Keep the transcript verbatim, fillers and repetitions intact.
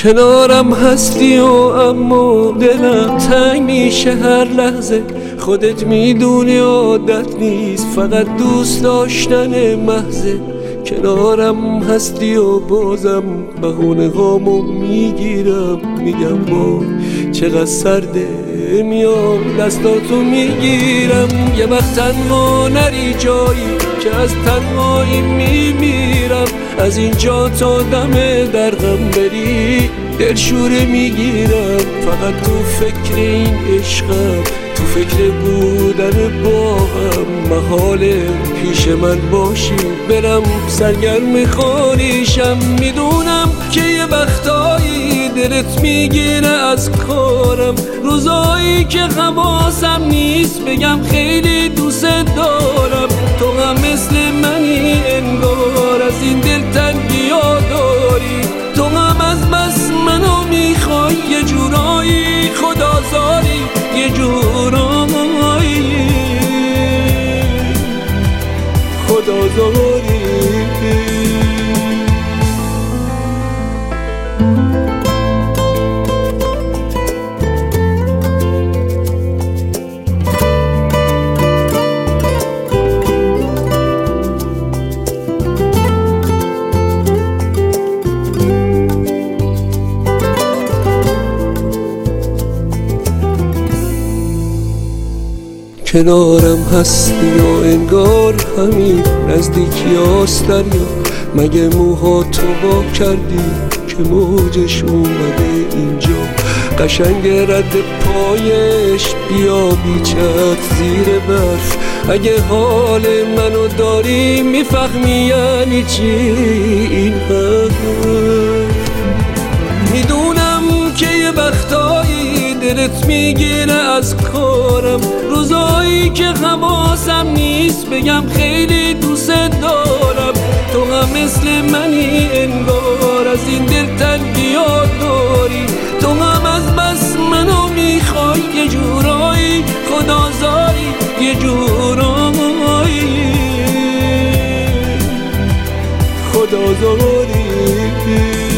کنارم هستی و اما دلم تنگ میشه هر لحظه. خودت میدونی عادت نیست، فقط دوست داشتن محضه. کنارم هستی و بازم بهونه هامو میگیرم، میگم با چقدر سرده، میام دستاتو میگیرم. یه وقت تنها نری جایی که از تنهایی میمیرم. از اینجا تا دم در غم بری دلشوره میگیرم. فقط تو فکر این عشقم، تو فکر بودن با هم. محاله پیش من باشی برم سرگرم خانیشم. میدونم که یه وقتایی دلت میگیره از کارم، روزایی که حواسم نیست بگم خیلی دوست دارم. تو هم مثل منی انگار، از این دلتنگی ها داری. تو هم از بس منو میخوای، یه جورایی خدازاری، یه جورایی خدازاری. کنارم هستی و انگار همین نزدیکی هاست دریا. مگه موها تو با کردی که موجش اومده اینجا؟ قشنگ رد پایش بیا بیچت زیر برف. اگه حال منو داری میفهمی یعنی چی این حرف. میدونم که یه وقتایی دلت میگیره از کارم، روزایی که حواسم نیست بگم خیلی دوست دارم. تو هم مثل منی انگار، از این دلتنگی ها داری. تو هم از بس منو میخوای، یه جورایی خدازاری، یه جورایی خدازاری.